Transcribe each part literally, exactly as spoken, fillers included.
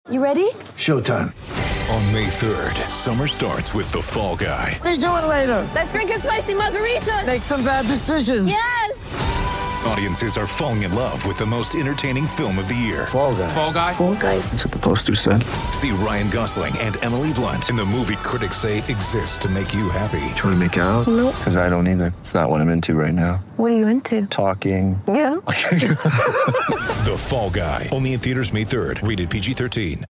You ready? Showtime. On May third, summer starts with The Fall Guy. Let's do it later. Let's drink a spicy margarita. Make some bad decisions. Yes. Audiences are falling in love with the most entertaining film of the year. Fall Guy. Fall Guy? Fall Guy. That's what the poster said. See Ryan Gosling and Emily Blunt in the movie critics say exists to make you happy. Trying to make it out? Nope. Because I don't either. It's not what I'm into right now. What are you into? Talking. Yeah. The Fall Guy. Only in theaters May third. Rated P G thirteen.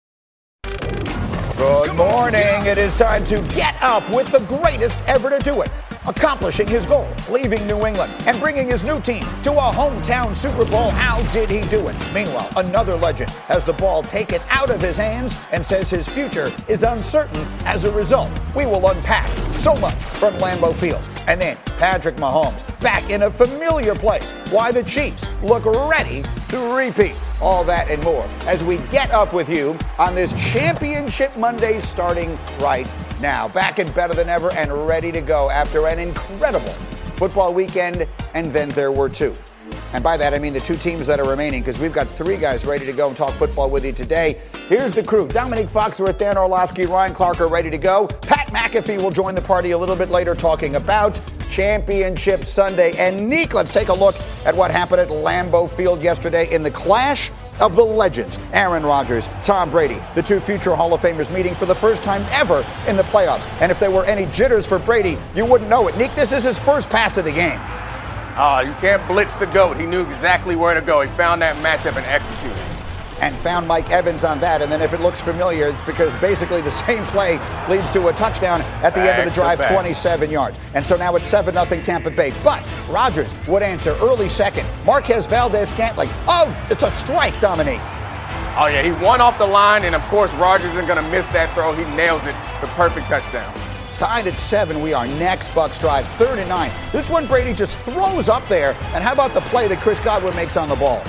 Good morning. It is time to get up with the greatest ever to do it. Accomplishing his goal, leaving New England, and bringing his new team to a hometown Super Bowl. How did he do it? Meanwhile, another legend has the ball taken out of his hands and says his future is uncertain as a result. We will unpack so much from Lambeau Field. And then Patrick Mahomes back in a familiar place. Why the Chiefs look ready to repeat. All that and more as we get up with you on this Championship Monday starting right now. Back and better than ever and ready to go after an incredible football weekend, and then there were two. And by that I mean the two teams that are remaining, because we've got three guys ready to go and talk football with you today. Here's the crew. Dominique Foxworth, Dan Orlovsky, Ryan Clark are ready to go. Pat McAfee will join the party a little bit later talking about Championship Sunday. And Neek, let's take a look at what happened at Lambeau Field yesterday in the clash of the legends. Aaron Rodgers, Tom Brady, the two future Hall of Famers meeting for the first time ever in the playoffs. And if there were any jitters for Brady, you wouldn't know it. Neek, this is his first pass of the game. Oh, you can't blitz the GOAT. He knew exactly where to go. He found that matchup and executed. And found Mike Evans on that. And then if it looks familiar, it's because basically the same play leads to a touchdown at the Back end of the drive, to back. twenty-seven yards. And so now it's seven nothing Tampa Bay. But Rodgers would answer early second. Marquez Valdez-Scantling. Oh, it's a strike, Dominique. Oh, yeah, he won off the line, and, of course, Rodgers isn't going to miss that throw. He nails it. It's a perfect touchdown. Tied at seven, we are next. Bucks drive, third and nine. This one Brady just throws up there. And how about the play that Chris Godwin makes on the ball?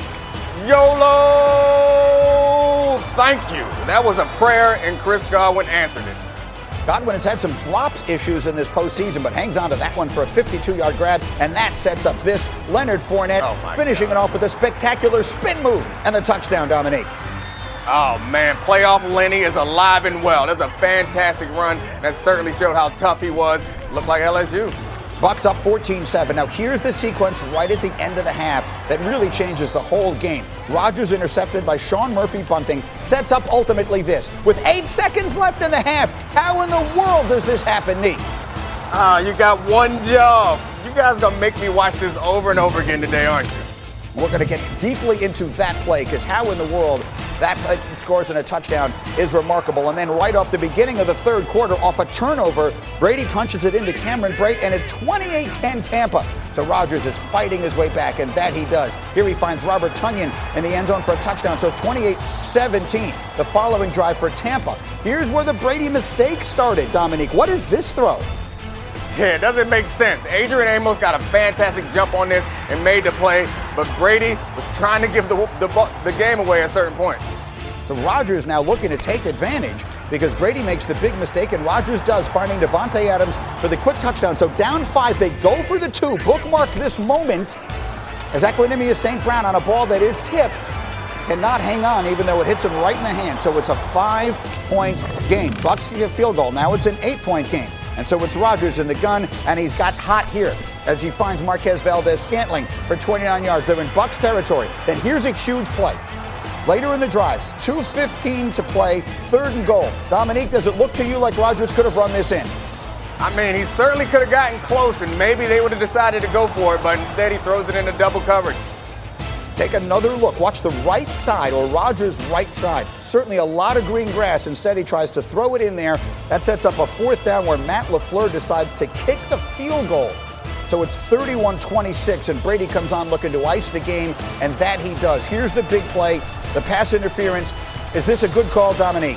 YOLO! Thank you. That was a prayer, and Chris Godwin answered it. Godwin has had some drops issues in this postseason, but hangs on to that one for a fifty-two-yard grab, and that sets up this Leonard Fournette, Oh, my finishing God. it off with a spectacular spin move and the touchdown, Dominique. Oh, man, playoff Lenny is alive and well. That's a fantastic run. That certainly showed how tough he was. Looked like L S U. Bucks up fourteen seven. Now here's the sequence right at the end of the half that really changes the whole game. Rodgers intercepted by Sean Murphy bunting, sets up ultimately this. With eight seconds left in the half, how in the world does this happen, Neek? Ah, you got one job. You guys going to make me watch this over and over again today, aren't you? We're going to get deeply into that play, because how in the world that play scores in a touchdown is remarkable. And then right off the beginning of the third quarter, off a turnover, Brady punches it into Cameron Brate, and it's twenty-eight ten Tampa. So Rodgers is fighting his way back, and that he does. Here he finds Robert Tonyan in the end zone for a touchdown. So twenty-eight seventeen, the following drive for Tampa. Here's where the Brady mistake started, Dominique. What is this throw? Yeah, it doesn't make sense. Adrian Amos got a fantastic jump on this and made the play, but Brady was trying to give the, the, the game away at certain points. So Rodgers now looking to take advantage because Brady makes the big mistake, and Rodgers does, finding Devontae Adams for the quick touchdown. So down five, they go for the two. Bookmark this moment as Equanimeous Saint Brown on a ball that is tipped cannot hang on even though it hits him right in the hand. So it's a five-point game. Bucks get a field goal. Now it's an eight-point game. And so it's Rodgers in the gun, and he's got hot here as he finds Marquez Valdez-Scantling for twenty-nine yards. They're in Bucks territory. Then here's a huge play. Later in the drive, two fifteen to play, third and goal. Dominique, does it look to you like Rodgers could have run this in? I mean, he certainly could have gotten close, and maybe they would have decided to go for it, but instead he throws it into double coverage. Take another look. Watch the right side, or Rodgers' right side. Certainly a lot of green grass. Instead, he tries to throw it in there. That sets up a fourth down where Matt LaFleur decides to kick the field goal. So it's thirty-one twenty-six, and Brady comes on looking to ice the game, and that he does. Here's the big play, the pass interference. Is this a good call, Dominique?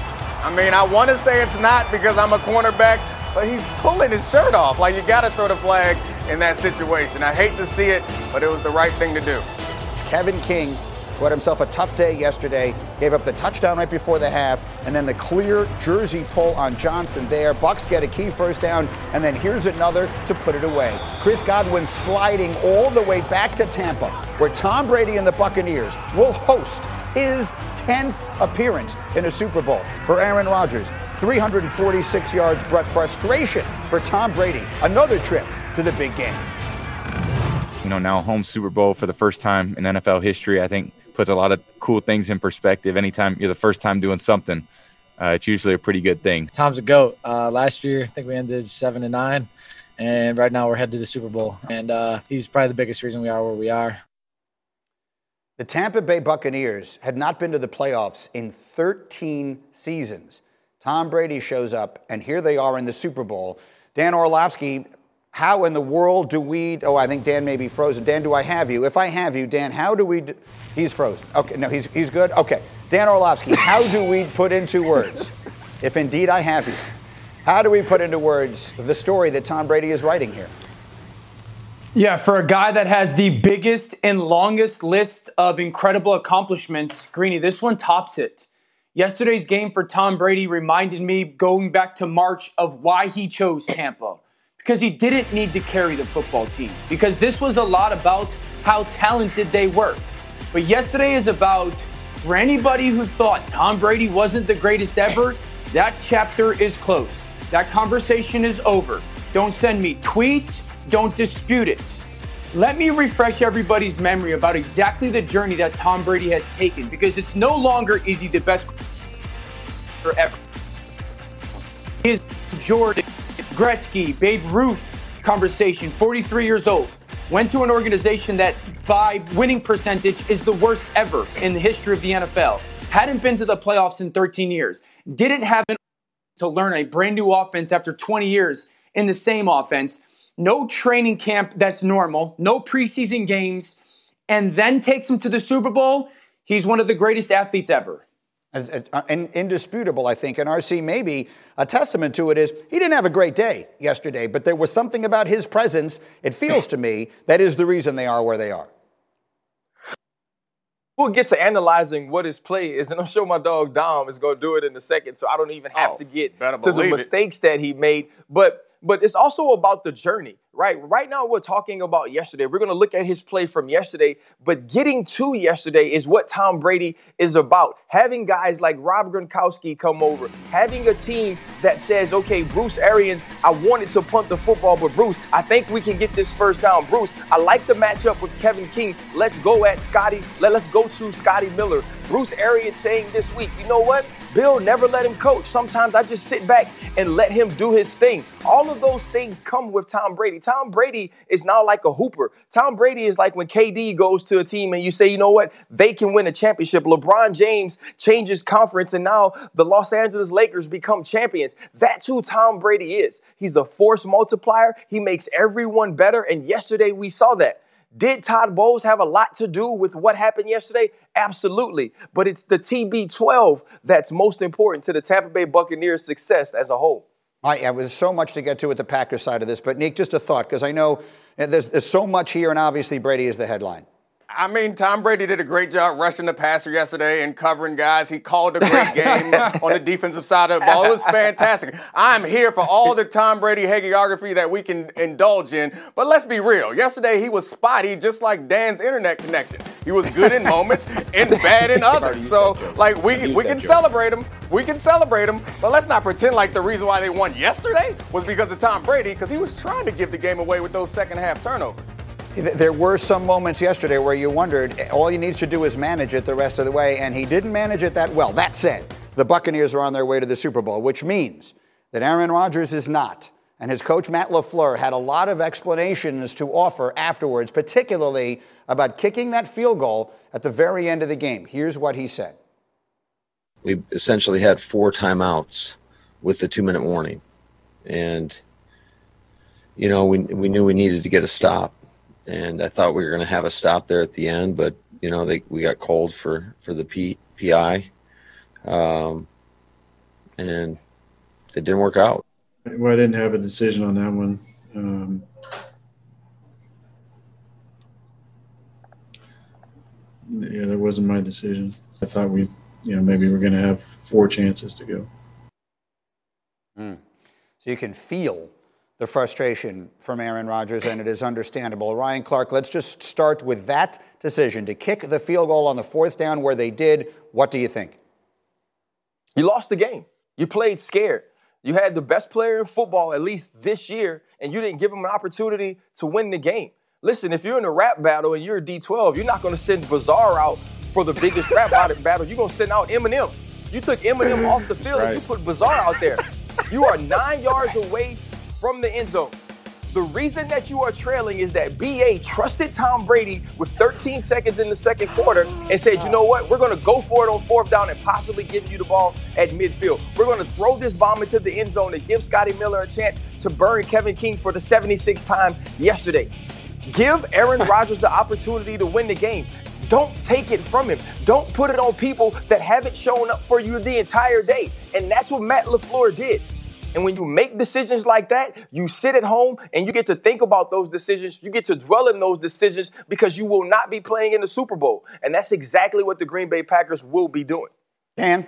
I mean, I want to say it's not because I'm a cornerback, but he's pulling his shirt off. Like, you got to throw the flag in that situation. I hate to see it, but it was the right thing to do. It's Kevin King, who had himself a tough day yesterday, gave up the touchdown right before the half, and then the clear jersey pull on Johnson there. Bucks get a key first down, and then here's another to put it away. Chris Godwin sliding all the way back to Tampa, where Tom Brady and the Buccaneers will host his tenth appearance in a Super Bowl. For Aaron Rodgers, three hundred forty-six yards brought frustration for Tom Brady. Another trip to the big game. You know, now home Super Bowl for the first time in N F L history, I think puts a lot of cool things in perspective. Anytime you're the first time doing something, uh, it's usually a pretty good thing. Tom's a GOAT. Uh, last year, I think we ended seven and nine, and right now we're headed to the Super Bowl. And uh, he's probably the biggest reason we are where we are. The Tampa Bay Buccaneers had not been to the playoffs in thirteen seasons. Tom Brady shows up, and here they are in the Super Bowl. Dan Orlovsky, how in the world do we, oh, I think Dan may be frozen. Dan, do I have you? If I have you, Dan, how do we, do, he's frozen. Okay, no, he's he's good? Okay. Dan Orlovsky, how do we put into words, if indeed I have you, how do we put into words the story that Tom Brady is writing here? Yeah, for a guy that has the biggest and longest list of incredible accomplishments, Greeny, this one tops it. Yesterday's game for Tom Brady reminded me, going back to March, of why he chose Tampa. Because he didn't need to carry the football team. Because this was a lot about how talented they were. But yesterday is about, for anybody who thought Tom Brady wasn't the greatest ever, that chapter is closed. That conversation is over. Don't send me tweets. Don't dispute it. Let me refresh everybody's memory about exactly the journey that Tom Brady has taken, because it's no longer is he the best ever. He is Jordan, Gretzky, Babe Ruth conversation, forty-three years old. Went to an organization that by winning percentage is the worst ever in the history of the N F L. Hadn't been to the playoffs in thirteen years. Didn't have an to learn a brand new offense after twenty years in the same offense. No training camp that's normal, no preseason games, and then takes him to the Super Bowl. He's one of the greatest athletes ever. As, uh, and indisputable, I think. And R C, maybe a testament to it is he didn't have a great day yesterday, but there was something about his presence, it feels to me, that is the reason they are where they are. We'll get to analyzing what his play is, and I'm sure my dog Dom is going to do it in a second, so I don't even have oh, to get to the mistakes it. that he made. But but it's also about the journey, right? Right now we're talking about yesterday. We're going to look at his play from yesterday, but getting to yesterday is what Tom Brady is about. Having guys like Rob Gronkowski come over, having a team that says, okay, Bruce Arians, I wanted to punt the football, but Bruce, I think we can get this first down. Bruce, I like the matchup with Kevin King. Let's go at Scotty. Let, let's go to Scotty Miller. Bruce Arians saying this week, you know what? Bill never let him coach. Sometimes I just sit back and let him do his thing. All of those things come with Tom Brady. Tom Brady is now like a hooper. Tom Brady is like when K D goes to a team and you say, you know what? They can win a championship. LeBron James changes conference and now the Los Angeles Lakers become champions. That's who Tom Brady is. He's a force multiplier. He makes everyone better. And yesterday we saw that. Did Todd Bowles have a lot to do with what happened yesterday? Absolutely. But it's the T B twelve that's most important to the Tampa Bay Buccaneers' success as a whole. All right, yeah, there's so much to get to with the Packers side of this. But, Nick, just a thought, because I know there's, there's so much here, and obviously Brady is the headline. I mean, Tom Brady did a great job rushing the passer yesterday and covering guys. He called a great game on the defensive side of the ball. It was fantastic. I'm here for all the Tom Brady hagiography that we can indulge in. But let's be real. Yesterday, he was spotty, just like Dan's internet connection. He was good in moments and bad in others. So, like, we, we can celebrate him. We can celebrate him. But let's not pretend like the reason why they won yesterday was because of Tom Brady, because he was trying to give the game away with those second-half turnovers. There were some moments yesterday where you wondered, all he needs to do is manage it the rest of the way, and he didn't manage it that well. That said, the Buccaneers are on their way to the Super Bowl, which means that Aaron Rodgers is not. And his coach, Matt LaFleur, had a lot of explanations to offer afterwards, particularly about kicking that field goal at the very end of the game. Here's what he said. We essentially had four timeouts with the two-minute warning. And, you know, we we knew we needed to get a stop. And I thought we were going to have a stop there at the end, but, you know, they, we got called for, for the P, PI. Um, and it didn't work out. Well, I didn't have a decision on that one. Um, yeah, that wasn't my decision. I thought we, you know, maybe we're going to have four chances to go. Mm. So you can feel the frustration from Aaron Rodgers, and it is understandable. Ryan Clark, let's just start with that decision to kick the field goal on the fourth down where they did. What do you think? You lost the game. You played scared. You had the best player in football, at least this year, and you didn't give him an opportunity to win the game. Listen, if you're in a rap battle and you're a D twelve, you're not going to send Bizarre out for the biggest rap battle. You're going to send out Eminem. You took Eminem off the field right. and you put Bizarre out there. You are nine yards away from the end zone. The reason that you are trailing is that B A trusted Tom Brady with thirteen seconds in the second quarter and said, you know what, we're going to go for it on fourth down and possibly give you the ball at midfield. We're going to throw this bomb into the end zone to give Scotty Miller a chance to burn Kevin King for the seventy-sixth time yesterday. Give Aaron Rodgers the opportunity to win the game. Don't take it from him. Don't put it on people that haven't shown up for you the entire day. And that's what Matt LaFleur did. And when you make decisions like that, you sit at home and you get to think about those decisions. You get to dwell in those decisions because you will not be playing in the Super Bowl. And that's exactly what the Green Bay Packers will be doing. Dan?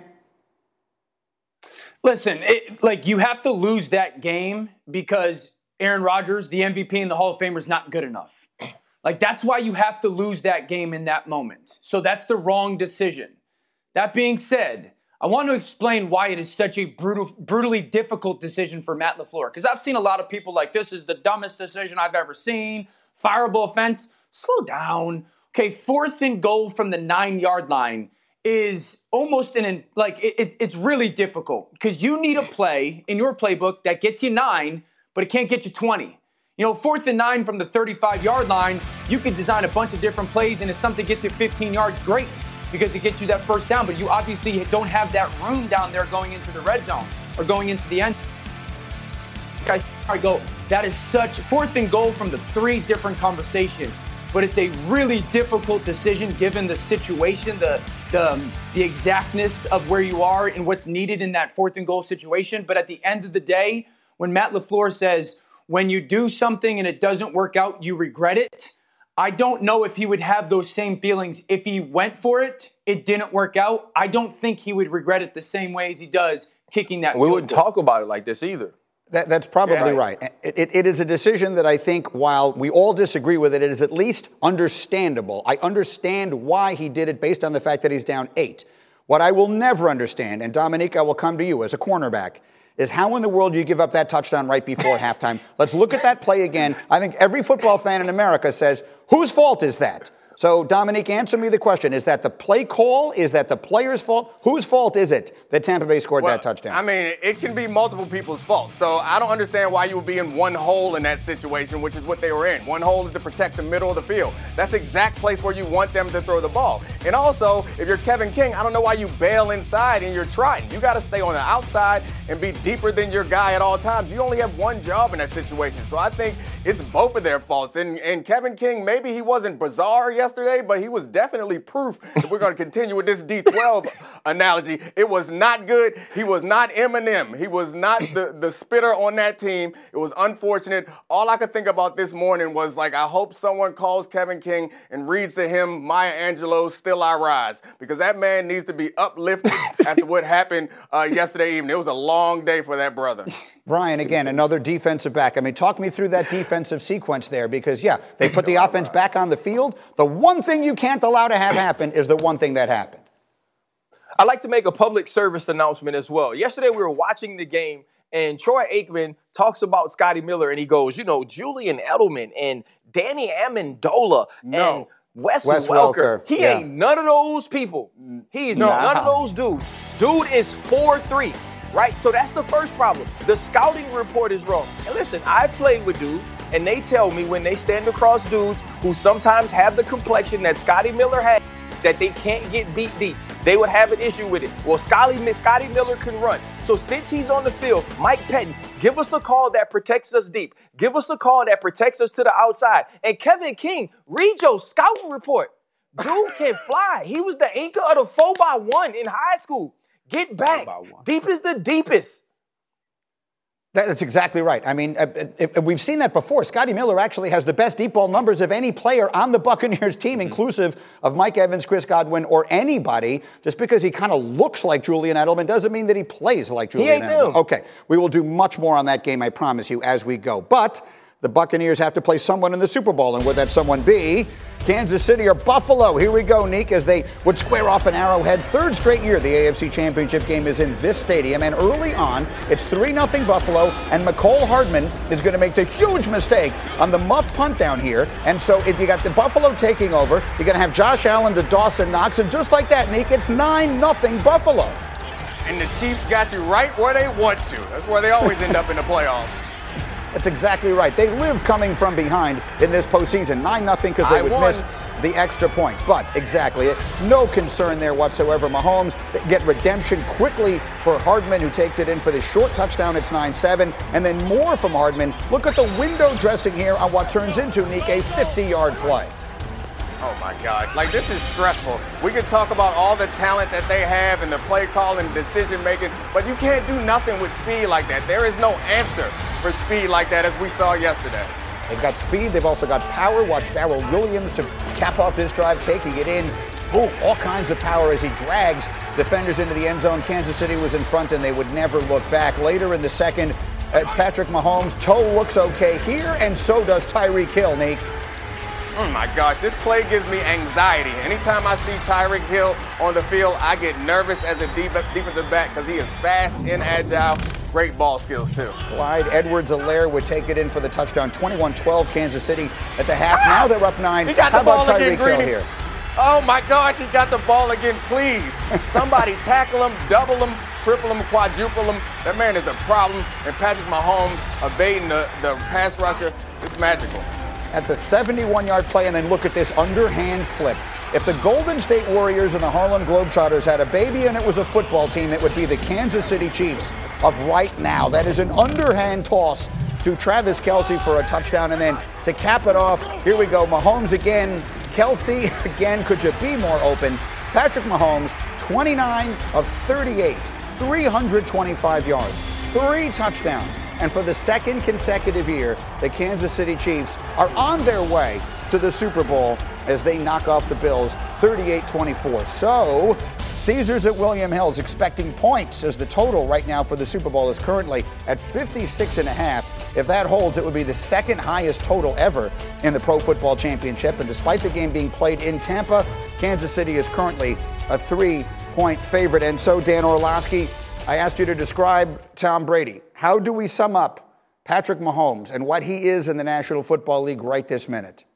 Listen, it, like you have to lose that game because Aaron Rodgers, the M V P and the Hall of Famer, is not good enough. Like, that's why you have to lose that game in that moment. So that's the wrong decision. That being said, I want to explain why it is such a brutal, brutally difficult decision for Matt LaFleur. Because I've seen a lot of people like, this is the dumbest decision I've ever seen. Fireable offense. Slow down. Okay, fourth and goal from the nine-yard line is almost an, like, it, it, it's really difficult. Because you need a play in your playbook that gets you nine, but it can't get you twenty. You know, fourth and nine from the thirty-five-yard line, you can design a bunch of different plays, and if something gets you fifteen yards, great, because it gets you that first down. But you obviously don't have that room down there going into the red zone or going into the end. Guys, I go, that is such fourth and goal from the three different conversations. But it's a really difficult decision given the situation, the, the, the exactness of where you are and what's needed in that fourth and goal situation. But at the end of the day, when Matt LaFleur says, when you do something and it doesn't work out, you regret it. I don't know if he would have those same feelings if he went for it, it didn't work out. I don't think he would regret it the same way as he does kicking that. We wouldn't goal. talk about it like this either. That, that's probably yeah. right. It, it, it is a decision that I think, while we all disagree with it, it is at least understandable. I understand why he did it based on the fact that he's down eight. What I will never understand, and Dominique, I will come to you as a cornerback, is how in the world do you give up that touchdown right before halftime? Let's look at that play again. I think every football fan in America says, whose fault is that? So, Dominique, answer me the question. Is that the play call? Is that the player's fault? Whose fault is it that Tampa Bay scored well, that touchdown? I mean, it can be multiple people's fault. So I don't understand why you would be in one hole in that situation, which is what they were in. One hole is to protect the middle of the field. That's the exact place where you want them to throw the ball. And also, if you're Kevin King, I don't know why you bail inside and you're trying. You got to stay on the outside and be deeper than your guy at all times. You only have one job in that situation. So I think it's both of their faults. And, and Kevin King, maybe he wasn't bizarre yesterday, but he was definitely proof if we're going to continue with this D twelve analogy. It was not good. He was not Eminem. He was not the, the spitter on that team. It was unfortunate. All I could think about this morning was, like, I hope someone calls Kevin King and reads to him Maya Angelou's Still I Rise, because that man needs to be uplifted after what happened uh, yesterday evening. It was a long day for that brother. Brian, again, another defensive back. I mean, talk me through that defensive sequence there, because, yeah, they put the offense back on the field. The one thing you can't allow to have happen is the one thing that happened. I'd like to make a public service announcement as well. Yesterday we were watching the game, and Troy Aikman talks about Scotty Miller, and he goes, you know, Julian Edelman and Danny Amendola no. and Wes, Wes Welker. Welker. He yeah. ain't none of those people. He's no. none of those dudes. Dude is four three. Right? So that's the first problem. The scouting report is wrong. And listen, I played with dudes, and they tell me when they stand across dudes who sometimes have the complexion that Scotty Miller had, that they can't get beat deep. They would have an issue with it. Well, Scotty, Scotty Miller can run. So since he's on the field, Mike Pettin, give us a call that protects us deep. Give us a call that protects us to the outside. And Kevin King, read your scouting report. Dude can fly. He was the anchor of the four by one in high school. Get back. Deep is the deepest. That's exactly right. I mean, if, if we've seen that before. Scotty Miller actually has the best deep ball numbers of any player on the Buccaneers team, mm-hmm. inclusive of Mike Evans, Chris Godwin, or anybody. Just because he kind of looks like Julian Edelman doesn't mean that he plays like Julian he ain't Edelman. Them. Okay, we will do much more on that game, I promise you, as we go. But the Buccaneers have to play someone in the Super Bowl, and would that someone be Kansas City or Buffalo? Here we go, Neek, as they would square off an Arrowhead. Third straight year the A F C Championship game is in this stadium, and early on, it's three nothing Buffalo, and Mecole Hardman is going to make the huge mistake on the muff punt down here. And so if you got the Buffalo taking over, you're going to have Josh Allen to Dawson Knox, and just like that, Neek, it's nine nothing Buffalo. And the Chiefs got you right where they want to. That's where they always end up in the playoffs. That's exactly right. They live coming from behind in this postseason. nine nothing because they I would won. miss the extra point. But exactly, no concern there whatsoever. Mahomes get redemption quickly for Hardman, who takes it in for the short touchdown. It's nine seven. And then more from Hardman. Look at the window dressing here on what turns into, Nick, a fifty-yard play. Oh, my gosh. Like, this is stressful. We could talk about all the talent that they have and the play calling, decision-making, but you can't do nothing with speed like that. There is no answer for speed like that, as we saw yesterday. They've got speed. They've also got power. Watch Darrell Williams to cap off this drive, taking it in. Ooh, all kinds of power as he drags defenders into the end zone. Kansas City was in front, and they would never look back. Later in the second, it's Patrick Mahomes. Toe looks okay here, and so does Tyreek Hill, Nick. Oh, my gosh. This play gives me anxiety. Anytime I see Tyreek Hill on the field, I get nervous as a deep, defensive back because he is fast and agile. Great ball skills, too. Clyde Edwards-Helaire would take it in for the touchdown. twenty-one twelve Kansas City at the half. Ah! Now they're up nine. He got How the ball about again, Tyreek Hill Greeny. here? Oh, my gosh. He got the ball again. Please. Somebody tackle him, double him, triple him, quadruple him. That man is a problem. And Patrick Mahomes evading the, the pass rusher. It's magical. That's a seventy-one-yard play, and then look at this underhand flip. If the Golden State Warriors and the Harlem Globetrotters had a baby and it was a football team, it would be the Kansas City Chiefs of right now. That is an underhand toss to Travis Kelce for a touchdown, and then to cap it off, here we go, Mahomes again. Kelce again, could you be more open? Patrick Mahomes, twenty-nine of thirty-eight, three hundred twenty-five yards, three touchdowns. And for the second consecutive year, the Kansas City Chiefs are on their way to the Super Bowl as they knock off the Bills thirty-eight twenty-four. So, Caesars at William Hill is expecting points, as the total right now for the Super Bowl is currently at fifty-six and a half. If that holds, it would be the second highest total ever in the Pro Football Championship. And despite the game being played in Tampa, Kansas City is currently a three-point favorite. And so, Dan Orlovsky, I asked you to describe Tom Brady. How do we sum up Patrick Mahomes and what he is in the National Football League right this minute?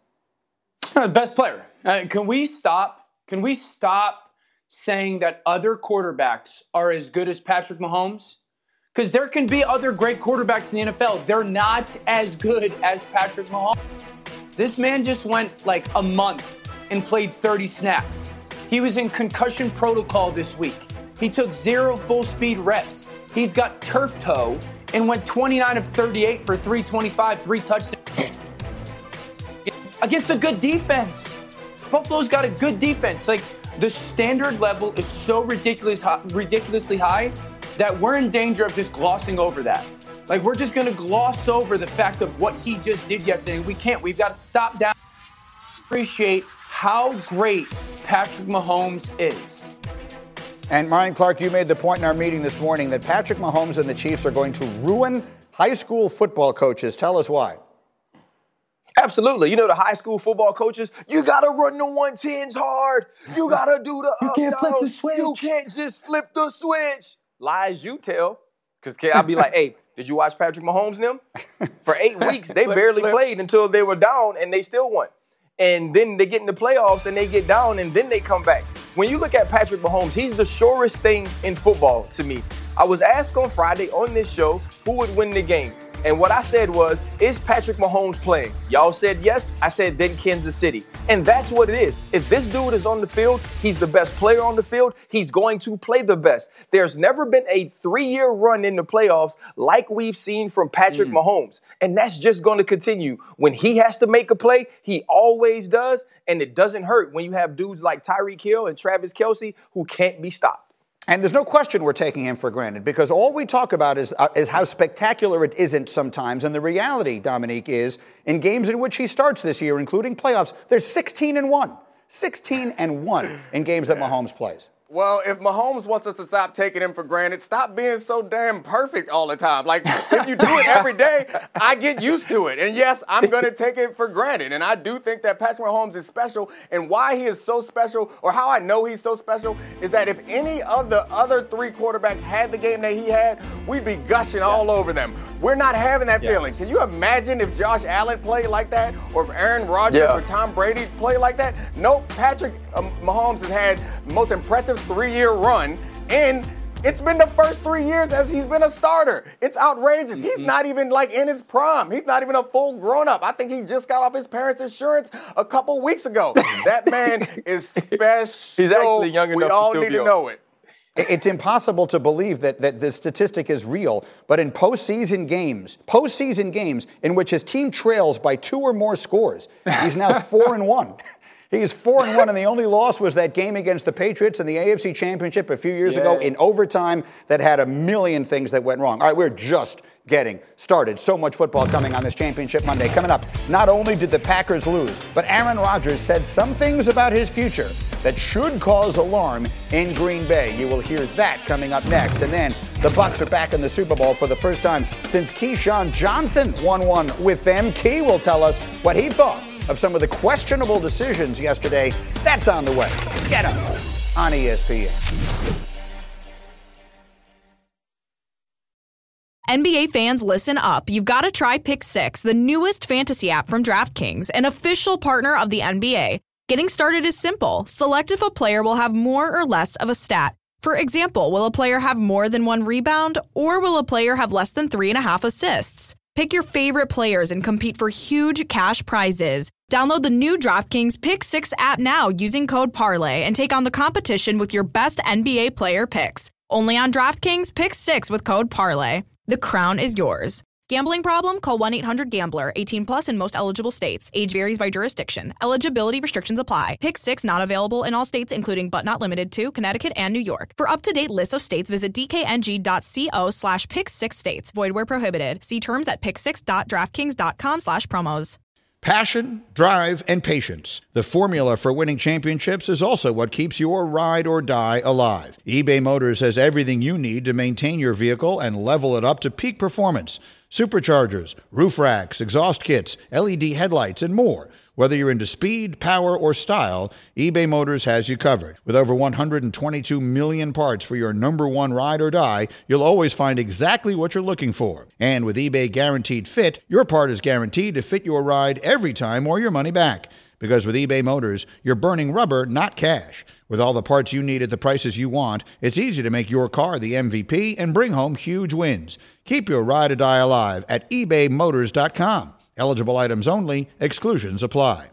Uh, best player. Uh, can we stop? Can we stop saying that other quarterbacks are as good as Patrick Mahomes? Because there can be other great quarterbacks in the N F L. They're not as good as Patrick Mahomes. This man just went like a month and played thirty snaps. He was in concussion protocol this week. He took zero full-speed reps. He's got turf toe and went twenty-nine of thirty-eight for three twenty-five, three touchdowns. Against a good defense. Buffalo's got a good defense. Like, the standard level is so ridiculous, ridiculously high that we're in danger of just glossing over that. Like, we're just going to gloss over the fact of what he just did yesterday. We can't. We've got to stop down and appreciate how great Patrick Mahomes is. And Ryan Clark, you made the point in our meeting this morning that Patrick Mahomes and the Chiefs are going to ruin high school football coaches. Tell us why. Absolutely. You know, the high school football coaches, you got to run the one tens hard. You got to do the You up can't down. flip the switch. You can't just flip the switch. Lies you tell. Because I'll be like, hey, did you watch Patrick Mahomes and them? For eight weeks, they Flip, barely flip. played until they were down, and they still won. And then they get in the playoffs, and they get down, and then they come back. When you look at Patrick Mahomes, he's the surest thing in football to me. I was asked on Friday on this show who would win the game. And what I said was, is Patrick Mahomes playing? Y'all said yes. I said then Kansas City. And that's what it is. If this dude is on the field, he's the best player on the field. He's going to play the best. There's never been a three-year run in the playoffs like we've seen from Patrick mm. Mahomes. And that's just going to continue. When he has to make a play, he always does. And it doesn't hurt when you have dudes like Tyreek Hill and Travis Kelce who can't be stopped. And there's no question we're taking him for granted because all we talk about is, uh, is how spectacular it isn't sometimes. And the reality, Dominique, is in games in which he starts this year, including playoffs, there's sixteen and one. sixteen and one in games that Mahomes plays. Well, if Mahomes wants us to stop taking him for granted, stop being so damn perfect all the time. Like, if you do it every day, I get used to it. And yes, I'm going to take it for granted. And I do think that Patrick Mahomes is special. And why he is so special, or how I know he's so special, is that if any of the other three quarterbacks had the game that he had, we'd be gushing yeah. all over them. We're not having that yeah. feeling. Can you imagine if Josh Allen played like that, or if Aaron Rodgers yeah. or Tom Brady played like that? Nope, Patrick um, Mahomes has had the most impressive three-year run, and it's been the first three years as he's been a starter. It's outrageous. Mm-hmm. He's not even like in his prime. He's not even a full grown-up. I think he just got off his parents' insurance a couple weeks ago. That man is special. He's actually young enough We all to need to know it. It's impossible to believe that, that this statistic is real, but in postseason games, postseason games in which his team trails by two or more scores, he's now four and one. He's four and one, and the only loss was that game against the Patriots in the A F C Championship a few years yeah. ago in overtime that had a million things that went wrong. All right, we're just getting started. So much football coming on this Championship Monday. Coming up, not only did the Packers lose, but Aaron Rodgers said some things about his future that should cause alarm in Green Bay. You will hear that coming up next. And then the Bucs are back in the Super Bowl for the first time since Keyshawn Johnson won one with them. Key will tell us what he thought of some of the questionable decisions yesterday. That's on the way. Get up on E S P N. N B A fans, listen up. You've got to try Pick Six, the newest fantasy app from DraftKings, an official partner of the N B A. Getting started is simple. Select if a player will have more or less of a stat. For example, will a player have more than one rebound, or will a player have less than three and a half assists? Pick your favorite players and compete for huge cash prizes. Download the new DraftKings Pick Six app now using code Parlay and take on the competition with your best N B A player picks. Only on DraftKings Pick Six with code Parlay. The crown is yours. Gambling problem? Call one eight hundred gambler. eighteen plus in most eligible states. Age varies by jurisdiction. Eligibility restrictions apply. Pick Six not available in all states, including but not limited to Connecticut and New York. For up-to-date list of states, visit dkng.co slash pick six states. Void where prohibited. See terms at pick six dot draftkings dot com slash promos. Passion, drive, and patience. The formula for winning championships is also what keeps your ride or die alive. eBay Motors has everything you need to maintain your vehicle and level it up to peak performance. Superchargers, roof racks, exhaust kits, L E D headlights, and more. Whether you're into speed, power, or style, eBay Motors has you covered. With over one hundred twenty-two million parts for your number one ride or die, you'll always find exactly what you're looking for. And with eBay Guaranteed Fit, your part is guaranteed to fit your ride every time or your money back. Because with eBay Motors, you're burning rubber, not cash. With all the parts you need at the prices you want, it's easy to make your car the M V P and bring home huge wins. Keep your ride or die alive at ebay motors dot com. Eligible items only. Exclusions apply.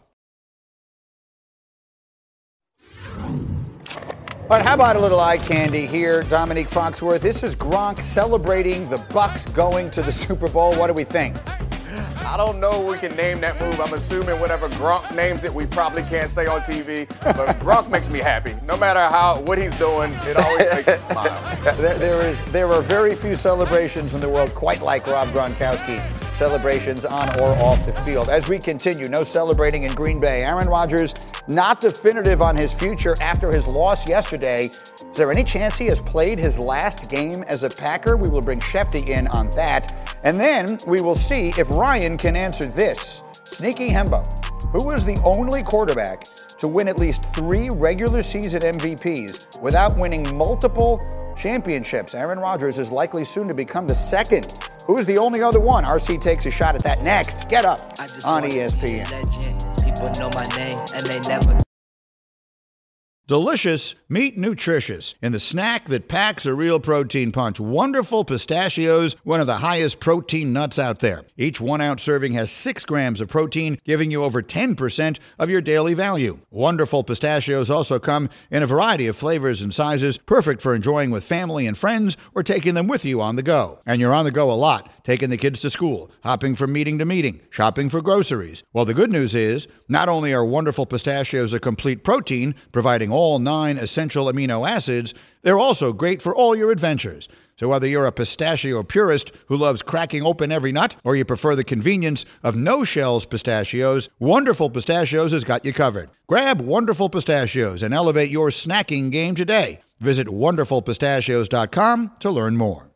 But how about a little eye candy here, Dominique Foxworth? This is Gronk celebrating the Bucs going to the Super Bowl. What do we think? I don't know we can name that move. I'm assuming whatever Gronk names it, we probably can't say on T V. But Gronk makes me happy. No matter how what he's doing, it always makes me smile. There, there is there are very few celebrations in the world quite like Rob Gronkowski. Celebrations on or off the field. As we continue, no celebrating in Green Bay. Aaron Rodgers not definitive on his future after his loss yesterday. Is there any chance he has played his last game as a Packer? We will bring Shefty in on that. And then we will see if Ryan can answer this. Sneaky Hembo, who was the only quarterback to win at least three regular season M V Ps without winning multiple championships? Aaron Rodgers is likely soon to become the second. Who's the only other one? R C takes a shot at that next. Get up on E S P N. People know my name and they never. Delicious, meet nutritious. In the snack that packs a real protein punch. Wonderful Pistachios, one of the highest protein nuts out there. Each one-ounce serving has six grams of protein, giving you over ten percent of your daily value. Wonderful Pistachios also come in a variety of flavors and sizes, perfect for enjoying with family and friends or taking them with you on the go. And you're on the go a lot, taking the kids to school, hopping from meeting to meeting, shopping for groceries. Well, the good news is, not only are Wonderful Pistachios a complete protein, providing all nine essential amino acids, they're also great for all your adventures. So whether you're a pistachio purist who loves cracking open every nut, or you prefer the convenience of no-shells pistachios, Wonderful Pistachios has got you covered. Grab Wonderful Pistachios and elevate your snacking game today. Visit wonderful pistachios dot com to learn more.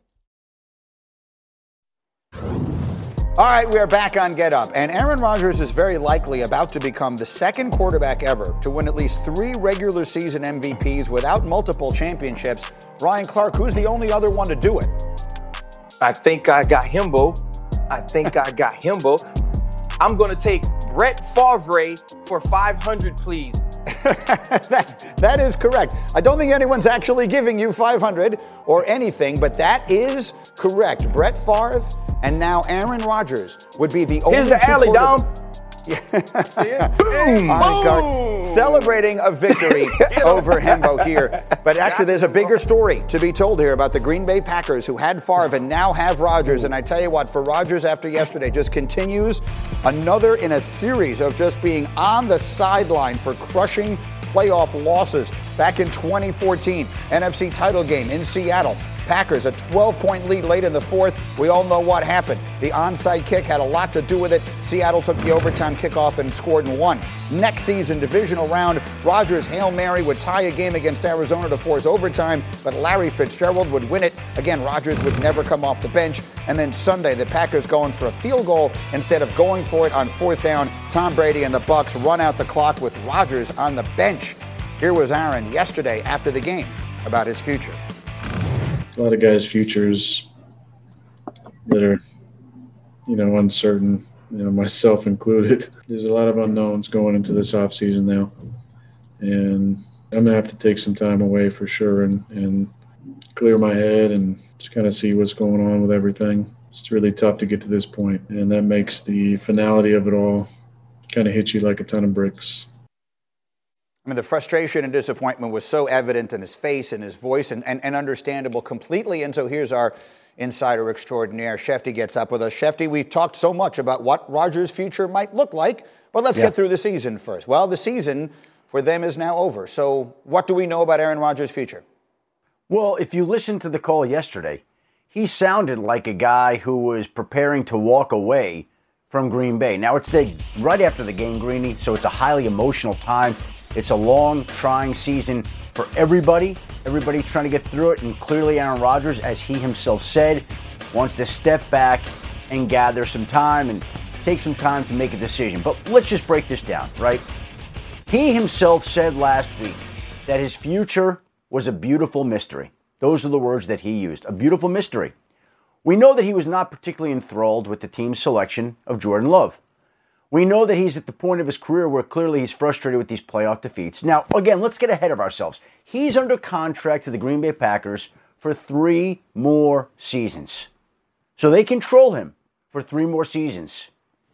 All right, we are back on Get Up, and Aaron Rodgers is very likely about to become the second quarterback ever to win at least three regular season M V Ps without multiple championships. Ryan Clark, who's the only other one to do it? I think I got Himbo. I think I got Himbo. I'm going to take Brett Favre for five hundred, please. that, that is correct. I don't think anyone's actually giving you five hundred or anything, but that is correct. Brett Favre and now Aaron Rodgers would be the only Here's the alley, Dom. Boom! Boom! Celebrating a victory over Hembo here. But actually, there's a bigger story to be told here about the Green Bay Packers, who had Favre and now have Rodgers. And I tell you what, for Rodgers after yesterday, just continues another in a series of just being on the sideline for crushing playoff losses. Back in twenty fourteen, N F C title game in Seattle. Packers, a twelve-point lead late in the fourth. We all know what happened. The onside kick had a lot to do with it. Seattle took the overtime kickoff and scored and won. Next season, divisional round, Rodgers' Hail Mary would tie a game against Arizona to force overtime, but Larry Fitzgerald would win it. Again, Rodgers would never come off the bench. And then Sunday, the Packers going for a field goal instead of going for it on fourth down. Tom Brady and the Bucs run out the clock with Rodgers on the bench. Here was Aaron yesterday after the game about his future. A lot of guys' futures that are, you know, uncertain, you know, myself included. There's a lot of unknowns going into this offseason now. And I'm going to have to take some time away for sure and, and clear my head and just kind of see what's going on with everything. It's really tough to get to this point, and that makes the finality of it all kind of hit you like a ton of bricks. I mean, the frustration and disappointment was so evident in his face and his voice and, and, and understandable completely. And so here's our insider extraordinaire. Shefty gets up with us. Shefty, we've talked so much about what Rodgers' future might look like, but let's yeah. get through the season first. Well, the season for them is now over. So what do we know about Aaron Rodgers' future? Well, if you listened to the call yesterday, he sounded like a guy who was preparing to walk away from Green Bay. Now, it's the right after the game, Greeny, so it's a highly emotional time. It's a long, trying season for everybody. Everybody's trying to get through it, and clearly Aaron Rodgers, as he himself said, wants to step back and gather some time and take some time to make a decision. But let's just break this down, right? He himself said last week that his future was a beautiful mystery. Those are the words that he used, a beautiful mystery. We know that he was not particularly enthralled with the team's selection of Jordan Love. We know that he's at the point of his career where clearly he's frustrated with these playoff defeats. Now, again, let's get ahead of ourselves. He's under contract to the Green Bay Packers for three more seasons. So they control him for three more seasons.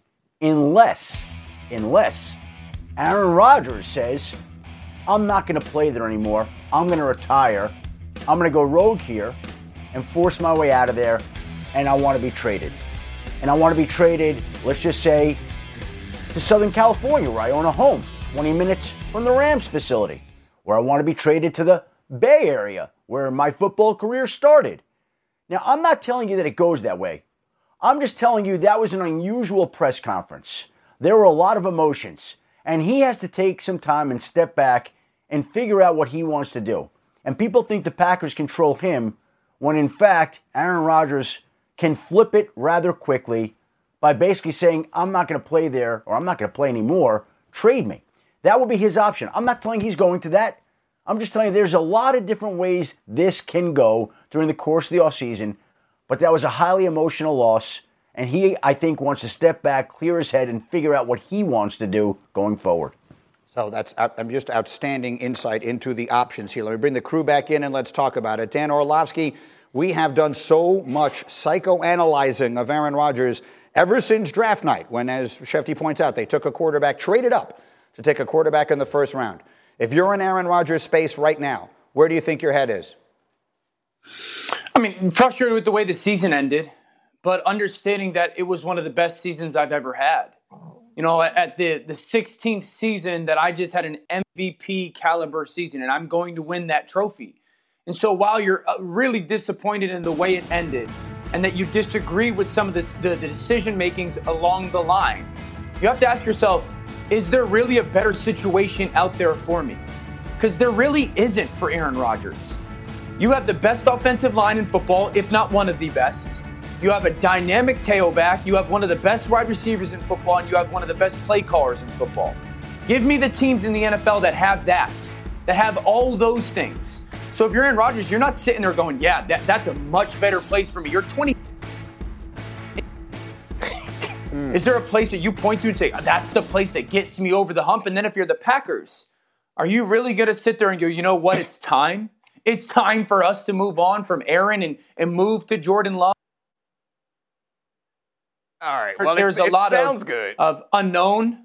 Unless, unless Aaron Rodgers says, I'm not going to play there anymore. I'm going to retire. I'm going to go rogue here and force my way out of there, and I want to be traded. And I want to be traded, let's just say, to Southern California, where I own a home, twenty minutes from the Rams facility, where I want to be traded to the Bay Area, where my football career started. Now, I'm not telling you that it goes that way. I'm just telling you that was an unusual press conference. There were a lot of emotions, and he has to take some time and step back and figure out what he wants to do. And people think the Packers control him, when in fact, Aaron Rodgers can flip it rather quickly by basically saying, I'm not going to play there, or I'm not going to play anymore, trade me. That will be his option. I'm not telling he's going to that. I'm just telling you there's a lot of different ways this can go during the course of the offseason, but that was a highly emotional loss, and he, I think, wants to step back, clear his head, and figure out what he wants to do going forward. So that's I'm just outstanding insight into the options here. Let me bring the crew back in and let's talk about it. Dan Orlovsky, we have done so much psychoanalyzing of Aaron Rodgers ever since draft night, when, as Shefty points out, they took a quarterback, traded up to take a quarterback in the first round. If you're in Aaron Rodgers' space right now, where do you think your head is? I mean, frustrated with the way the season ended, but understanding that it was one of the best seasons I've ever had. you know, at the, the sixteenth season that I just had an M V P caliber season, and I'm going to win that trophy. And so while you're really disappointed in the way it ended and that you disagree with some of the, the, the decision makings along the line, you have to ask yourself, is there really a better situation out there for me? Because there really isn't for Aaron Rodgers. You have the best offensive line in football, if not one of the best. You have a dynamic tailback. You have one of the best wide receivers in football, and you have one of the best play callers in football. Give me the teams in the N F L that have that, that have all those things. So if you're Aaron Rodgers, you're not sitting there going, yeah, that, that's a much better place for me. You're twenty. mm. Is there a place that you point to and say, that's the place that gets me over the hump? And then if you're the Packers, are you really going to sit there and go, you know what, it's time? It's time for us to move on from Aaron and, and move to Jordan Love? All right. Well, there's it, a lot it sounds of, good. of unknown.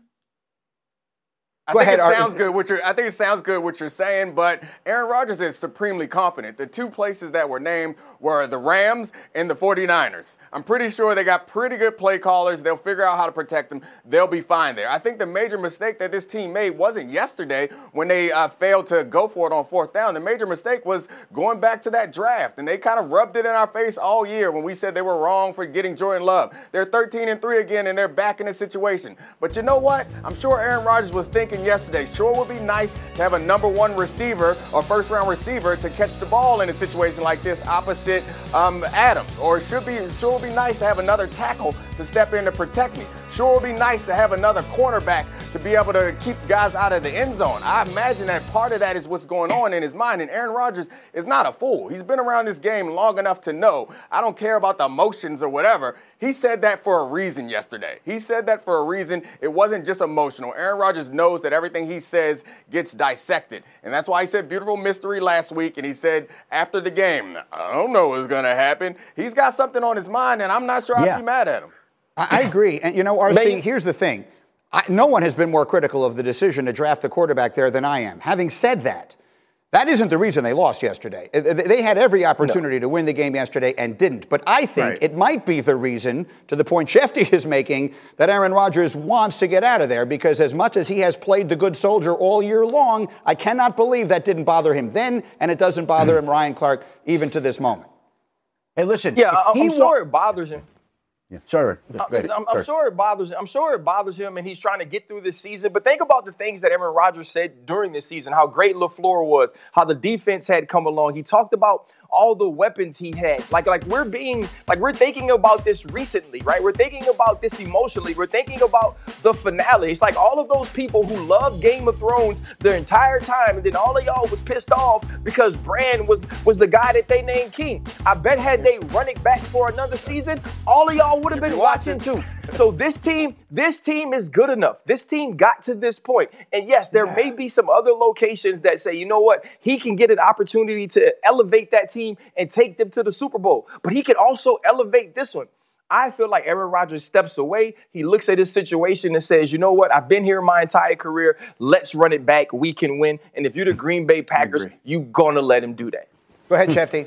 I Go think ahead, it Art. sounds good what you're I think it sounds good what you're saying, but Aaron Rodgers is supremely confident. The two places that were named were the Rams and the forty-niners. I'm pretty sure they got pretty good play callers. They'll figure out how to protect them. They'll be fine there. I think the major mistake that this team made wasn't yesterday when they uh, failed to go for it on fourth down. The major mistake was going back to that draft, and they kind of rubbed it in our face all year when we said they were wrong for getting Jordan Love. They're thirteen and three again, and they're back in the situation. But you know what? I'm sure Aaron Rodgers was thinking yesterday, sure would be nice to have a number one receiver or first round receiver to catch the ball in a situation like this opposite um, Adams. Or it should be sure would be nice to have another tackle to step in to protect me. Sure would be nice to have another cornerback to be able to keep guys out of the end zone. I imagine that part of that is what's going on in his mind. And Aaron Rodgers is not a fool. He's been around this game long enough to know I don't care about the emotions or whatever. He said that for a reason yesterday. He said that for a reason. It wasn't just emotional. Aaron Rodgers knows that everything he says gets dissected. And that's why he said beautiful mystery last week. And he said after the game, I don't know what's going to happen. He's got something on his mind, and I'm not sure Yeah. I'd be mad at him. I agree. And, you know, R C, here's the thing. I, no one has been more critical of the decision to draft a quarterback there than I am. Having said that, that isn't the reason they lost yesterday. They had every opportunity no. to win the game yesterday and didn't. But I think right. it might be the reason, to the point Shefty is making, that Aaron Rodgers wants to get out of there, because as much as he has played the good soldier all year long, I cannot believe that didn't bother him then, and it doesn't bother him, Ryan Clark, even to this moment. Hey, listen. Yeah, I'm wa- sure it bothers him. Yeah. Sorry. I'm, I'm, I'm sure it bothers him. I'm sure it bothers him, and he's trying to get through this season. But think about the things that Aaron Rodgers said during this season, how great LaFleur was, how the defense had come along. He talked about all the weapons he had. Like, like we're being, like we're thinking about this recently, right? We're thinking about this emotionally. We're thinking about the finale. It's like all of those people who loved Game of Thrones the entire time, and then all of y'all was pissed off because Bran was was the guy that they named king. I bet had they run it back for another season, all of y'all would have been watching too. So this team, this team is good enough. This team got to this point. And yes, there yeah. may be some other locations that say, you know what, he can get an opportunity to elevate that team and take them to the Super Bowl. But he can also elevate this one. I feel like Aaron Rodgers steps away. He looks at his situation and says, you know what? I've been here my entire career. Let's run it back. We can win. And if you're the Green Bay Packers, you're going to let him do that. Go ahead, Shefty.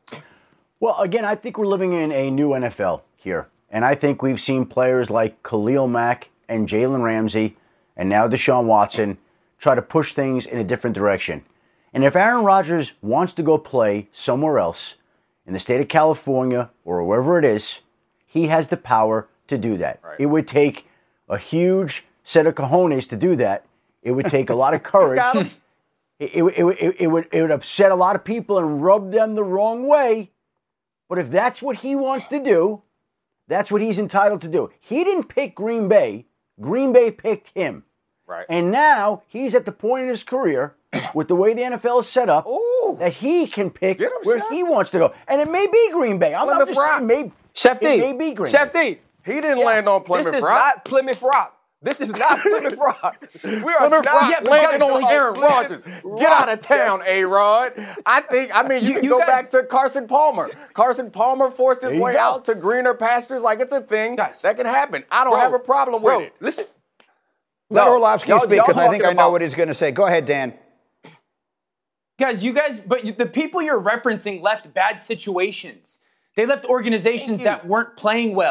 Well, again, I think we're living in a new N F L here. And I think we've seen players like Khalil Mack and Jalen Ramsey and now Deshaun Watson try to push things in a different direction. And if Aaron Rodgers wants to go play somewhere else, in the state of California or wherever it is, he has the power to do that. Right. It would take a huge set of cojones to do that. It would take a lot of courage. it, it, it, it, it, would, it would upset a lot of people and rub them the wrong way. But if that's what he wants to do, that's what he's entitled to do. He didn't pick Green Bay. Green Bay picked him. Right. And now he's at the point in his career, with the way the N F L is set up, Ooh. that he can pick him, where Chef. he wants to go. And it may be Green Bay. I'm not just saying maybe. Shefty, it may be Green Shefty, Bay. He didn't yeah. land on Plymouth Rock. This is Rock. not Plymouth Rock. This is not Plymouth Rock. We are Plymouth not Rock landing on Aaron Rodgers. Get out of town, A-Rod. I think, I mean, you, you can you go guys, back to Carson Palmer. Carson Palmer forced his way go. out to greener pastures. Like, it's a thing guys. that can happen. I don't bro, have a problem with bro, it. Listen. Let no, Orlovsky y'all, speak, y'all because I think I know about, what he's going to say. Go ahead, Dan. Guys, you guys, but you, the people you're referencing left bad situations. They left organizations that weren't playing well.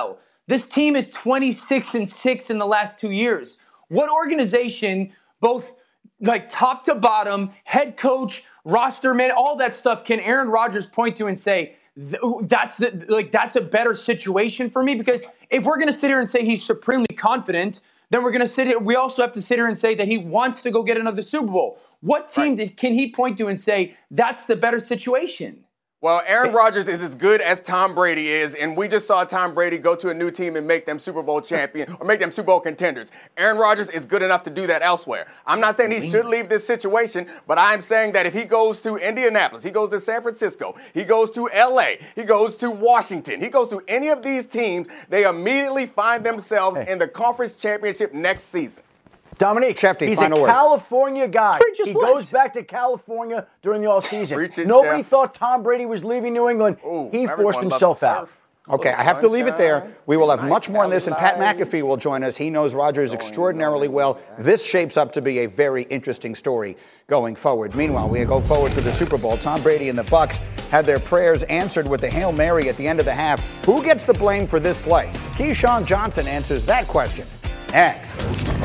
This team is twenty-six and six in the last two years. What organization, both like top to bottom, head coach, roster man, all that stuff, can Aaron Rodgers point to and say, that's the, like that's a better situation for me? Because if we're going to sit here and say he's supremely confident, then we're going to sit here. We also have to sit here and say that he wants to go get another Super Bowl. What team right. can he point to and say that's the better situation? Well, Aaron Rodgers is as good as Tom Brady is, and we just saw Tom Brady go to a new team and make them Super Bowl champion or make them Super Bowl contenders. Aaron Rodgers is good enough to do that elsewhere. I'm not saying he should leave this situation, but I'm saying that if he goes to Indianapolis, he goes to San Francisco, he goes to L A, he goes to Washington, he goes to any of these teams, they immediately find themselves in the conference championship next season. Dominique, Shefty, he's a final word. California guy. Preach He what? goes back to California during the offseason. Preach it, Nobody Chef. thought Tom Brady was leaving New England. Ooh, he everyone forced loves himself to out. surf. Okay, I have to leave it there. We will have much more on this, and Pat McAfee will join us. He knows Rodgers extraordinarily well. This shapes up to be a very interesting story going forward. Meanwhile, we go forward to the Super Bowl. Tom Brady and the Bucs had their prayers answered with the Hail Mary at the end of the half. Who gets the blame for this play? Keyshawn Johnson answers that question next.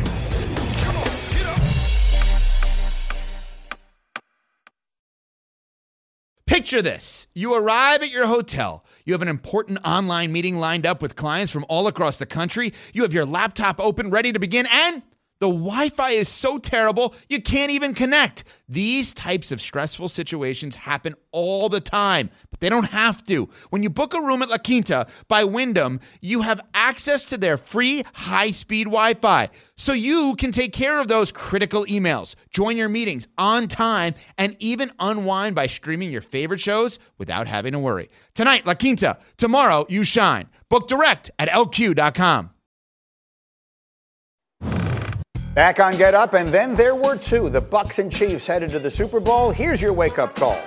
Picture this. You arrive at your hotel. You have an important online meeting lined up with clients from all across the country. You have your laptop open, ready to begin, and the Wi-Fi is so terrible, you can't even connect. These types of stressful situations happen all the time, but they don't have to. When you book a room at La Quinta by Wyndham, you have access to their free high-speed Wi-Fi, so you can take care of those critical emails, join your meetings on time, and even unwind by streaming your favorite shows without having to worry. Tonight, La Quinta. Tomorrow, you shine. Book direct at L Q dot com. Back on Get Up, and then there were two. The Bucs and Chiefs headed to the Super Bowl. Here's your wake-up call.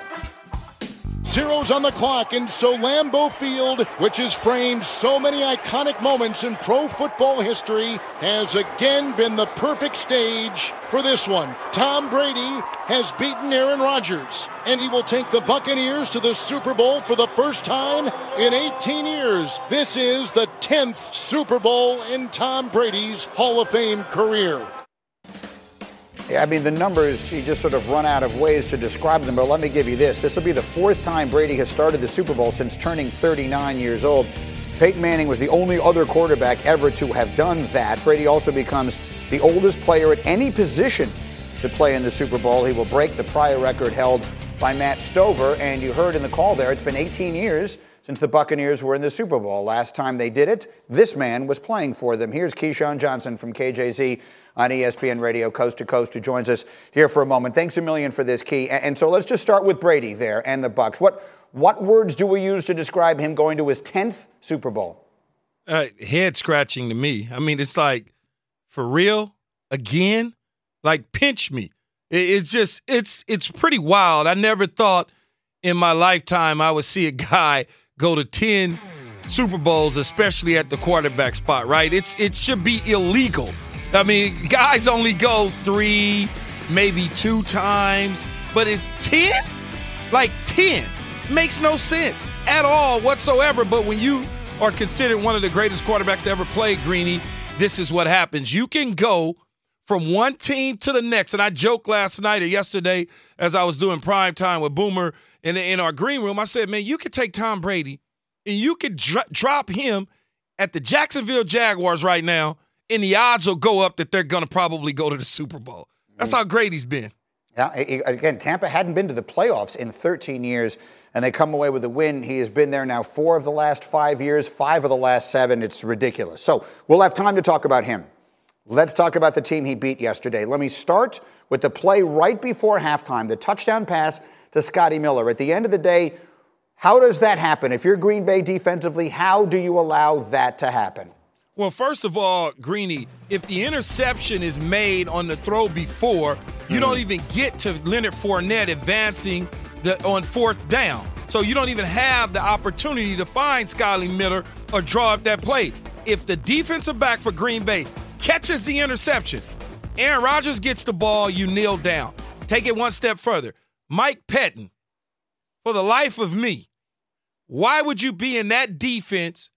Zeros on the clock, and so Lambeau Field, which has framed so many iconic moments in pro football history, has again been the perfect stage for this one. Tom Brady has beaten Aaron Rodgers, and he will take the Buccaneers to the Super Bowl for the first time in eighteen years. This is the tenth Super Bowl in Tom Brady's Hall of Fame career. Yeah, I mean, the numbers, you just sort of run out of ways to describe them, but let me give you this. This will be the fourth time Brady has started the Super Bowl since turning thirty-nine years old. Peyton Manning was the only other quarterback ever to have done that. Brady also becomes the oldest player at any position to play in the Super Bowl. He will break the prior record held by Matt Stover, and you heard in the call there, it's been eighteen years since the Buccaneers were in the Super Bowl. Last time they did it, this man was playing for them. Here's Keyshawn Johnson from K J Z on E S P N Radio, Coast to Coast, who joins us here for a moment. Thanks a million for this, Key. And so let's just start with Brady there and the Bucs. What what words do we use to describe him going to his tenth Super Bowl? Uh, head scratching to me. I mean, it's like, for real, again, like pinch me. It, it's just, it's it's pretty wild. I never thought in my lifetime I would see a guy go to ten Super Bowls, especially at the quarterback spot, right? It's it should be illegal. I mean, guys only go three, maybe two times, but it's ten? Like ten makes no sense at all whatsoever. But when you are considered one of the greatest quarterbacks to ever play, Greeny, this is what happens. You can go from one team to the next. And I joked last night or yesterday as I was doing prime time with Boomer in, in our green room. I said, man, you could take Tom Brady and you could dr- drop him at the Jacksonville Jaguars right now, and the odds will go up that they're going to probably go to the Super Bowl. That's how great he's been. Yeah, again, Tampa hadn't been to the playoffs in thirteen years, and they come away with a win. He has been there now four of the last five years, five of the last seven. It's ridiculous. So we'll have time to talk about him. Let's talk about the team he beat yesterday. Let me start with the play right before halftime, the touchdown pass to Scotty Miller. At the end of the day, how does that happen? If you're Green Bay defensively, how do you allow that to happen? Well, first of all, Greeny, if the interception is made on the throw before, you don't even get to Leonard Fournette advancing the, on fourth down. So you don't even have the opportunity to find Scotty Miller or draw up that play. If the defensive back for Green Bay catches the interception, Aaron Rodgers gets the ball, you kneel down. Take it one step further. Mike Pettin, for the life of me, why would you be in that defense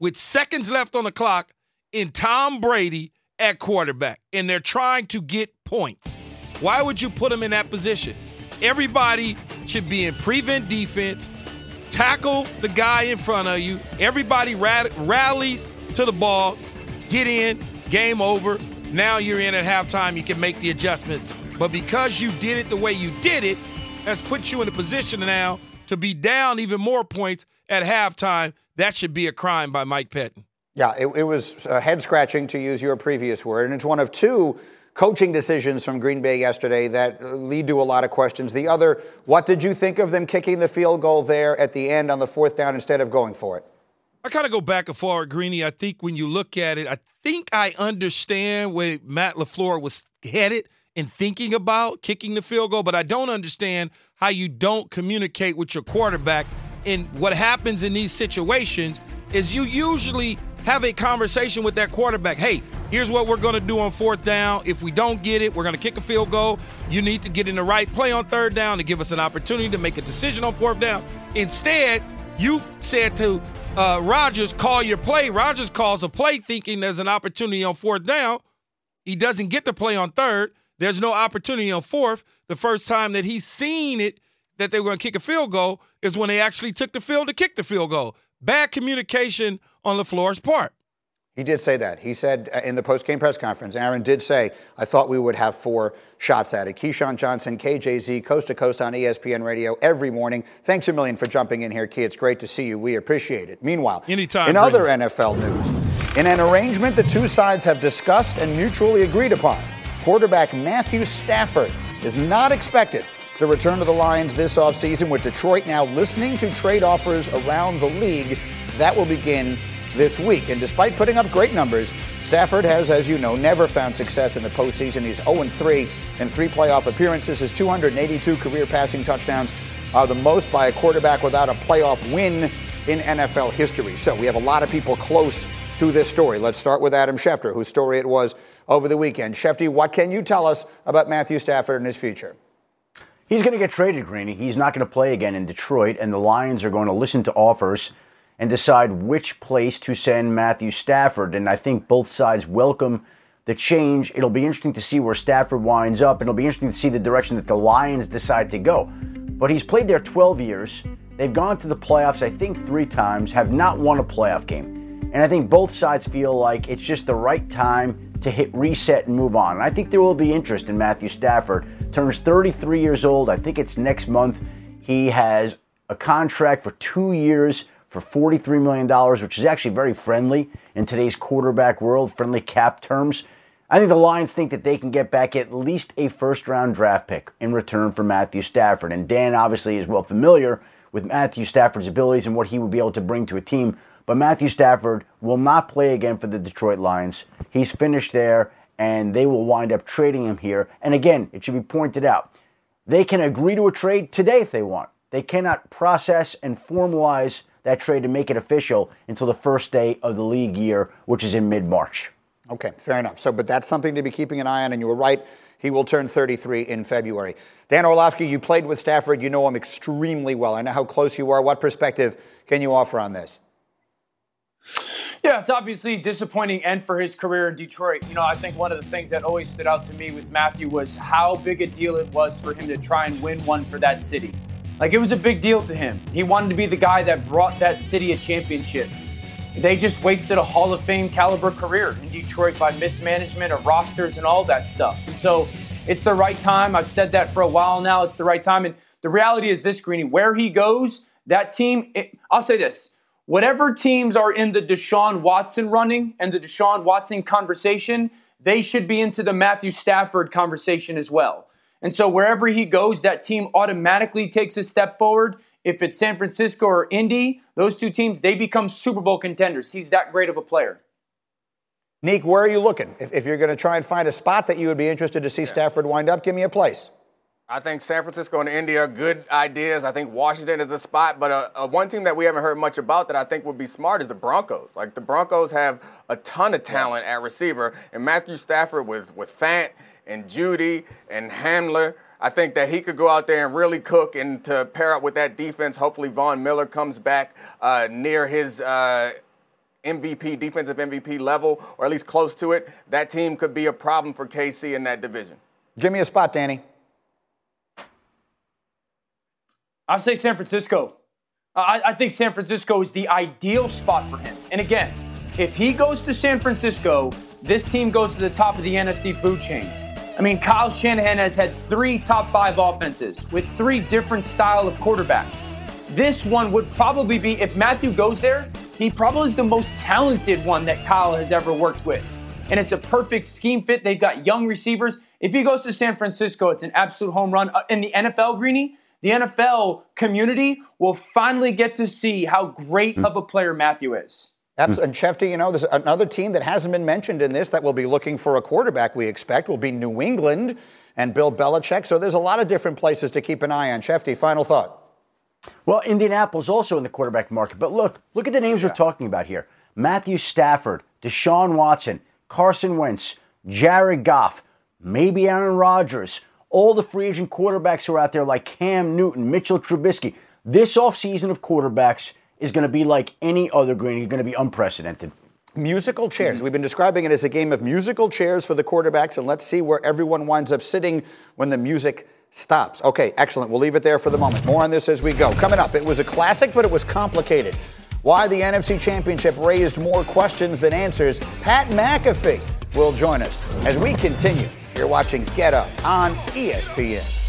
with seconds left on the clock in Tom Brady at quarterback, and they're trying to get points. Why would you put him in that position? Everybody should be in prevent defense, tackle the guy in front of you. Everybody rad- rallies to the ball, get in, game over. Now you're in at halftime, you can make the adjustments. But because you did it the way you did it, that's put you in a position now to be down even more points at halftime. That should be a crime by Mike Pettin. Yeah, it, it was uh, head-scratching, to use your previous word, and it's one of two coaching decisions from Green Bay yesterday that lead to a lot of questions. The other, what did you think of them kicking the field goal there at the end on the fourth down instead of going for it? I kind of go back and forward, Greeny. I think when you look at it, I think I understand where Matt LaFleur was headed in thinking about kicking the field goal, but I don't understand how you don't communicate with your quarterback. And what happens in these situations is you usually have a conversation with that quarterback. Hey, here's what we're going to do on fourth down. If we don't get it, we're going to kick a field goal. You need to get in the right play on third down to give us an opportunity to make a decision on fourth down. Instead, you said to uh, Rodgers, call your play. Rodgers calls a play thinking there's an opportunity on fourth down. He doesn't get the play on third. There's no opportunity on fourth. The first time that he's seen it, that they were going to kick a field goal, is when they actually took the field to kick the field goal. Bad communication on LaFleur's part. He did say that. He said in the post-game press conference, Aaron did say, I thought we would have four shots at it. Keyshawn Johnson, K J Z, coast to coast on E S P N Radio every morning. Thanks a million for jumping in here, Key. It's great to see you. We appreciate it. Meanwhile, Anytime, in other Brady. N F L news, in an arrangement the two sides have discussed and mutually agreed upon, quarterback Matthew Stafford is not expected to return to the Lions this offseason, with Detroit now listening to trade offers around the league. That will begin this week. And despite putting up great numbers, Stafford has, as you know, never found success in the postseason. He's oh and three in three playoff appearances. His two hundred eighty-two career passing touchdowns are the most by a quarterback without a playoff win in N F L history. So we have a lot of people close to this story. Let's start with Adam Schefter, whose story it was over the weekend. Shefty, what can you tell us about Matthew Stafford and his future? He's going to get traded, Greeny. He's not going to play again in Detroit, and the Lions are going to listen to offers and decide which place to send Matthew Stafford. And I think both sides welcome the change. It'll be interesting to see where Stafford winds up, and it'll be interesting to see the direction that the Lions decide to go. But he's played there twelve years. They've gone to the playoffs, I think, three times, have not won a playoff game. And I think both sides feel like it's just the right time to hit reset and move on. And I think there will be interest in Matthew Stafford. Turns thirty-three years old. I think it's next month. He has a contract for two years for forty-three million dollars, which is actually very friendly in today's quarterback world, friendly cap terms. I think the Lions think that they can get back at least a first-round draft pick in return for Matthew Stafford. And Dan obviously is well familiar with Matthew Stafford's abilities and what he would be able to bring to a team. But Matthew Stafford will not play again for the Detroit Lions. He's finished there, and they will wind up trading him here. And again, it should be pointed out, they can agree to a trade today if they want. They cannot process and formalize that trade and make it official until the first day of the league year, which is in mid-March. Okay, fair enough. So, but that's something to be keeping an eye on, and you were right. He will turn thirty-three in February. Dan Orlovsky, you played with Stafford. You know him extremely well. I know how close you are. What perspective can you offer on this? Yeah, it's obviously a disappointing end for his career in Detroit. You know, I think one of the things that always stood out to me with Matthew was how big a deal it was for him to try and win one for that city. Like, it was a big deal to him. He wanted to be the guy that brought that city a championship. They just wasted a Hall of Fame caliber career in Detroit by mismanagement of rosters and all that stuff. And so it's the right time. I've said that for a while now. It's the right time. And the reality is this, Greeny, where he goes, that team, it, I'll say this. Whatever teams are in the Deshaun Watson running and the Deshaun Watson conversation, they should be into the Matthew Stafford conversation as well. And so wherever he goes, that team automatically takes a step forward. If it's San Francisco or Indy, those two teams, they become Super Bowl contenders. He's that great of a player. Neek, where are you looking? If, if you're going to try and find a spot that you would be interested to see yeah. Stafford wind up, give me a place. I think San Francisco and Indy are good ideas. I think Washington is a spot. But uh, uh, one team that we haven't heard much about that I think would be smart is the Broncos. Like, the Broncos have a ton of talent at receiver. And Matthew Stafford with, with Fant and Judy and Hamler, I think that he could go out there and really cook, and to pair up with that defense, hopefully Von Miller comes back uh, near his uh, M V P, defensive M V P level, or at least close to it, that team could be a problem for K C in that division. Give me a spot, Danny. I'll say San Francisco. I, I think San Francisco is the ideal spot for him. And again, if he goes to San Francisco, this team goes to the top of the N F C food chain. I mean, Kyle Shanahan has had three top five offenses with three different style of quarterbacks. This one would probably be, if Matthew goes there, he probably is the most talented one that Kyle has ever worked with. And it's a perfect scheme fit. They've got young receivers. If he goes to San Francisco, it's an absolute home run. In the N F L, Greeny, the N F L community will finally get to see how great of a player Matthew is. Absolutely. And Shefty, you know, there's another team that hasn't been mentioned in this that will be looking for a quarterback, we expect, will be New England and Bill Belichick. So there's a lot of different places to keep an eye on. Shefty, final thought. Well, Indianapolis also in the quarterback market. But look, look at the names yeah. we're talking about here. Matthew Stafford, Deshaun Watson, Carson Wentz, Jared Goff, maybe Aaron Rodgers, all the free agent quarterbacks who are out there like Cam Newton, Mitchell Trubisky. This offseason of quarterbacks is going to be like any other, Green. You're going to be unprecedented. Musical chairs. We've been describing it as a game of musical chairs for the quarterbacks, and let's see where everyone winds up sitting when the music stops. Okay, excellent. We'll leave it there for the moment. More on this as we go. Coming up, it was a classic, but it was complicated. Why the N F C Championship raised more questions than answers. Pat McAfee will join us as we continue. You're watching Get Up on E S P N.